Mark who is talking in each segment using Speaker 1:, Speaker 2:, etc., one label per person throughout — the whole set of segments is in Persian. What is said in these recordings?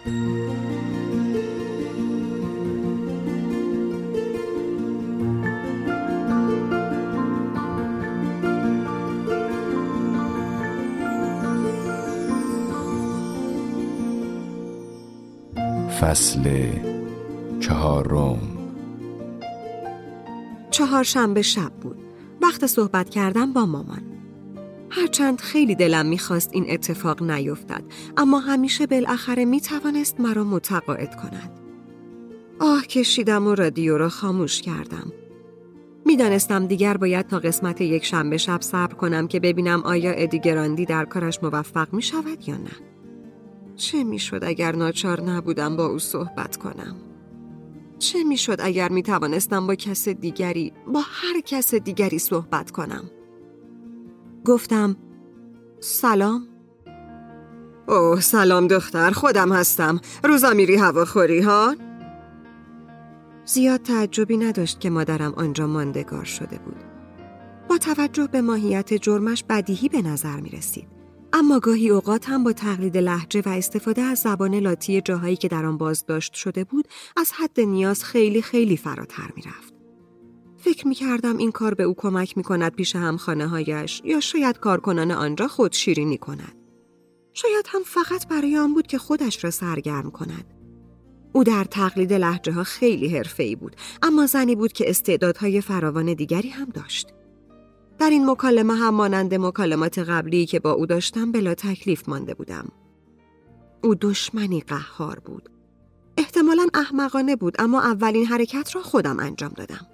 Speaker 1: فصل 4.
Speaker 2: چهارشنبه شب بود. وقت صحبت کردم با مامان. هرچند خیلی دلم میخواست این اتفاق نیفتد، اما همیشه بالاخره میتوانست مرا متقاعد کند. آه کشیدم و رادیو را خاموش کردم. میدانستم دیگر باید تا قسمت یک شنبه شب صبر کنم که ببینم آیا ادی گراندی در کارش موفق میشود یا نه. چه میشد اگر ناچار نبودم با او صحبت کنم؟ چه میشد اگر میتوانستم با کس دیگری، با هر کس دیگری صحبت کنم؟ گفتم سلام. اوه سلام دختر، خودم هستم. روزا میری هواخوری ها؟ زیاد تعجبی نداشت که مادرم آنجا ماندگار شده بود. با توجه به ماهیت جرمش بدیهی به نظر می رسید. اما گاهی اوقات هم با تقلید لهجه و استفاده از زبان لاتی جاهایی که در آن بازداشت شده بود از حد نیاز خیلی خیلی فراتر می رفت. فکر می کردم این کار به او کمک می کند پیش همخانه هایش، یا شاید کارکنان آنجا خود شیرینی کند. شاید هم فقط برای آن بود که خودش را سرگرم کند. او در تقلید لهجه ها خیلی حرفه‌ای بود، اما زنی بود که استعدادهای فراوان دیگری هم داشت. در این مکالمه هم مانند مکالمات قبلی که با او داشتم بلا تکلیف مانده بودم. او دشمنی قهار بود. احتمالاً احمقانه بود، اما اولین حرکت را خودم انجام دادم.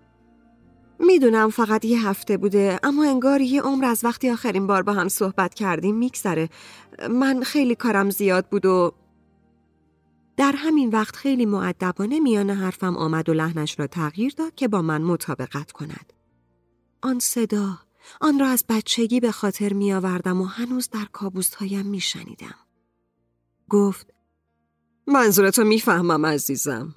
Speaker 2: میدونم فقط یه هفته بوده، اما انگار یه عمر از وقتی آخرین بار با هم صحبت کردیم میگذره. من خیلی کارم زیاد بود و در همین وقت خیلی مؤدبانه میان حرفم آمد و لحنش را تغییر داد که با من مطابقت کند. آن صدا، آن را از بچگی به خاطر می آوردم و هنوز در کابوس‌هایم می شنیدم. گفت منظورتو می فهمم عزیزم.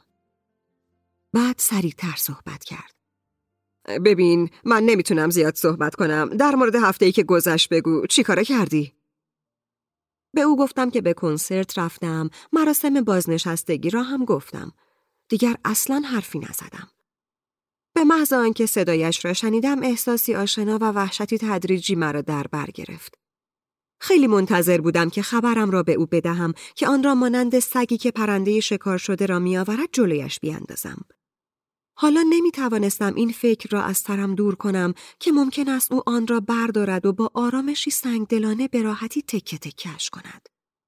Speaker 2: بعد سریع‌تر صحبت کرد. ببین من نمیتونم زیاد صحبت کنم. در مورد هفته‌ای که گذشت بگو چی کارا کردی؟ به او گفتم که به کنسرت رفتم، مراسم بازنشستگی را هم گفتم. دیگر اصلاً حرفی نزدم. به محض آنکه صدایش را شنیدم احساسی آشنا و وحشتی تدریجی مرا در بر گرفت. خیلی منتظر بودم که خبرم را به او بدهم که آن را مانند سگی که پرنده شکار شده را می‌آورد جلویش بیاندازم. حالا نمی‌توانستم این فکر را از سرم دور کنم که ممکن است او آن را بردارد و با آرامشی سنگدلانه به راحتی تکه تکه‌اش کند.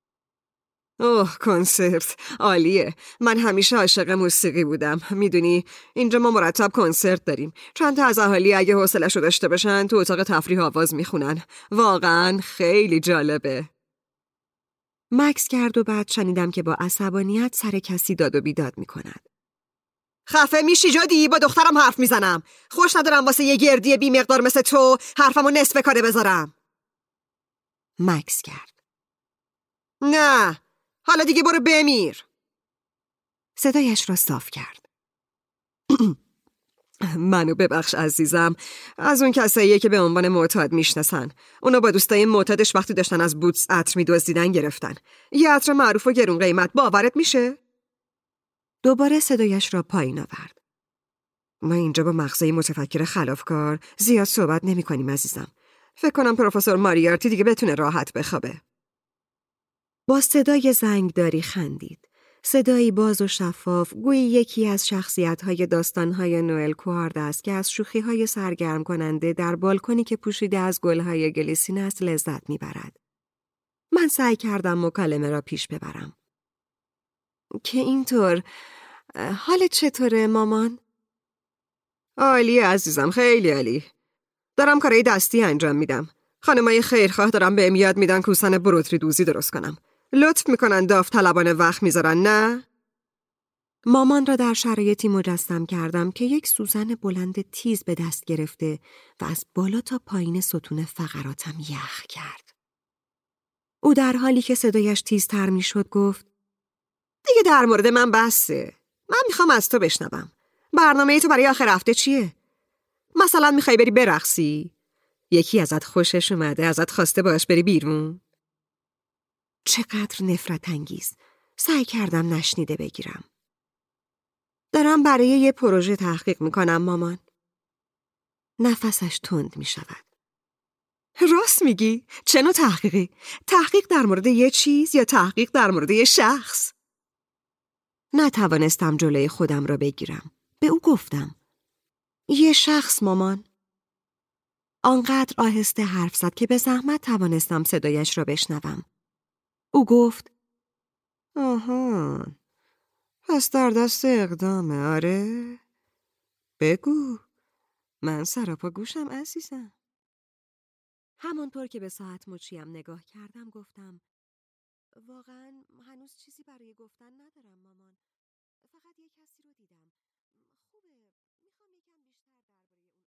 Speaker 2: اوه کنسرت عالیه. من همیشه عاشق موسیقی بودم. میدونی اینجا ما مرتب کنسرت داریم. چند تا از اهالی اگه حوصله‌شو داشته باشن تو اتاق تفریح آواز میخونن. واقعا خیلی جالبه. مکس کرد و بعد شنیدم که با عصبانیت سر کسی داد و بیداد میکند. خفه میشی جادی؟ با دخترم حرف میزنم. خوش ندارم واسه یه گردی بی مقدار مثل تو حرفمو نصف کاره بذارم. مکس کرد. نه حالا دیگه برو بمیر. صدایش را صاف کرد. منو ببخش عزیزم. از اون کساییه که به عنوان معتاد میشناسن. اونا با دوستای معتادش وقتی داشتن از بوتس عطر میدزدیدن گرفتن. یه عطر معروف و گرون قیمت. باورت میشه؟ دوباره صدایش را پایین آورد. ما اینجا با مغزه متفکر خلافکار زیاد صحبت نمی کنیم عزیزم. فکر کنم پروفسور ماریارتی دیگه بتونه راحت بخوابه. با صدای زنگداری خندید. صدایی باز و شفاف، گویی یکی از شخصیت‌های داستان‌های نوئل کوارد است که از شوخی‌های سرگرم کننده در بالکنی که پوشیده از گل‌های گلیسین است لذت می‌برد. من سعی کردم مکالمه را پیش ببرم. که اینطور، حالت چطوره مامان؟ عالیه عزیزم، خیلی عالی. دارم کارهای دستی انجام میدم. خانمای خیرخواه دارم بهم یاد میدن کوسن بروتری دوزی درست کنم. لطف میکنن داوطلبانه وقت میذارن نه؟ مامان را در شرایطی مجسم کردم که یک سوزن بلند تیز به دست گرفته و از بالا تا پایین ستون فقراتم یخ کرد. او در حالی که صدایش تیزتر میشد گفت دیگه در مورد من بسه. من میخوام از تو بشنوم. برنامه تو برای آخر هفته چیه؟ مثلا میخوای بری برقصی؟ یکی ازت خوشش اومده ازت خواسته باش بری بیرون؟ چقدر نفرت انگیز. سعی کردم نشنیده بگیرم. دارم برای یه پروژه تحقیق میکنم مامان. نفسش تند میشود. راست میگی؟ چه نوع تحقیقی؟ تحقیق در مورد یه چیز یا تحقیق در مورد یه شخص؟ نتوانستم جلوی خودم را بگیرم. به او گفتم یه شخص مامان. آنقدر آهسته حرف زد که به زحمت توانستم صدایش را بشنوم. او گفت آهان، پس در دست اقدامه آره؟ بگو، من سراپا گوشم عزیزم. همانطور که به ساعت مچیم نگاه کردم گفتم واقعا هنوز چیزی برای گفتن ندارم مامان. فقط یه کسی رو دیدم. خوبه، میخوام یکم بیشتر درباره